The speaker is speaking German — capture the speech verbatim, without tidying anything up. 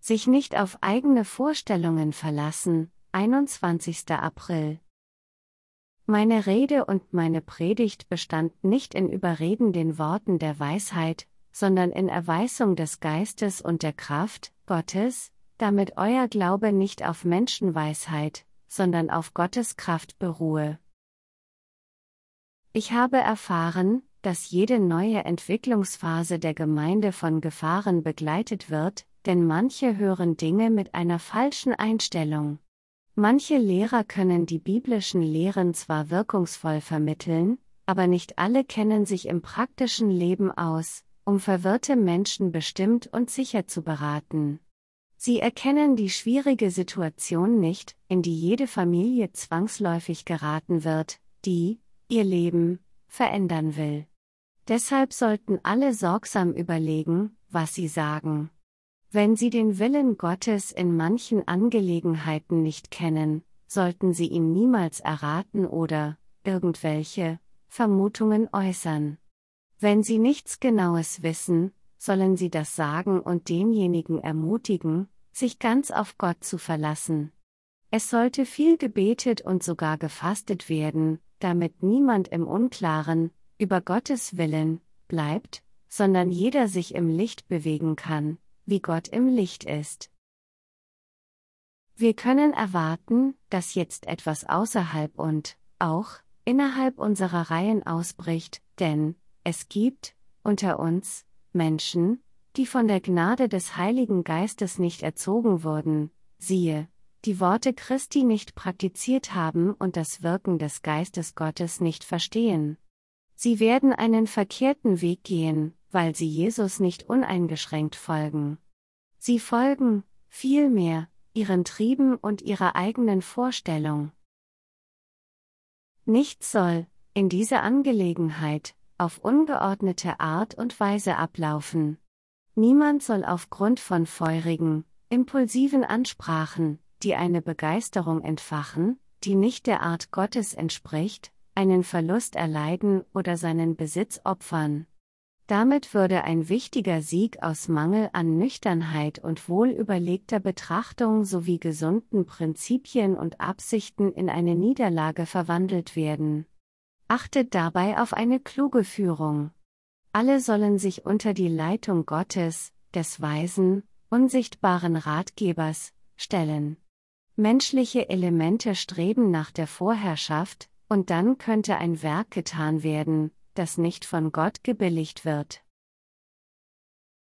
Sich nicht auf eigene Vorstellungen verlassen, einundzwanzigster April. Meine Rede und meine Predigt bestand nicht in überredenden Worten der Weisheit, sondern in Erweisung des Geistes und der Kraft Gottes, damit euer Glaube nicht auf Menschenweisheit, sondern auf Gottes Kraft beruhe. Ich habe erfahren, dass jede neue Entwicklungsphase der Gemeinde von Gefahren begleitet wird, denn manche hören Dinge mit einer falschen Einstellung. Manche Lehrer können die biblischen Lehren zwar wirkungsvoll vermitteln, aber nicht alle kennen sich im praktischen Leben aus, um verwirrte Menschen bestimmt und sicher zu beraten. Sie erkennen die schwierige Situation nicht, in die jede Familie zwangsläufig geraten wird, die ihr Leben verändern will. Deshalb sollten alle sorgsam überlegen, was sie sagen. Wenn sie den Willen Gottes in manchen Angelegenheiten nicht kennen, sollten sie ihn niemals erraten oder irgendwelche Vermutungen äußern. Wenn sie nichts Genaues wissen, sollen sie das sagen und denjenigen ermutigen, sich ganz auf Gott zu verlassen. Es sollte viel gebetet und sogar gefastet werden, damit niemand im Unklaren über Gottes Willen bleibt, sondern jeder sich im Licht bewegen kann, wie Gott im Licht ist. Wir können erwarten, dass jetzt etwas außerhalb und auch innerhalb unserer Reihen ausbricht, denn es gibt unter uns Menschen, die von der Gnade des Heiligen Geistes nicht erzogen wurden, siehe, die Worte Christi nicht praktiziert haben und das Wirken des Geistes Gottes nicht verstehen. Sie werden einen verkehrten Weg gehen, weil sie Jesus nicht uneingeschränkt folgen. Sie folgen, vielmehr, ihren Trieben und ihrer eigenen Vorstellung. Nichts soll, in dieser Angelegenheit, auf ungeordnete Art und Weise ablaufen. Niemand soll aufgrund von feurigen, impulsiven Ansprachen, die eine Begeisterung entfachen, die nicht der Art Gottes entspricht, einen Verlust erleiden oder seinen Besitz opfern. Damit würde ein wichtiger Sieg aus Mangel an Nüchternheit und wohlüberlegter Betrachtung sowie gesunden Prinzipien und Absichten in eine Niederlage verwandelt werden. Achtet dabei auf eine kluge Führung. Alle sollen sich unter die Leitung Gottes, des weisen, unsichtbaren Ratgebers, stellen. Menschliche Elemente streben nach der Vorherrschaft, und dann könnte ein Werk getan werden, das nicht von Gott gebilligt wird.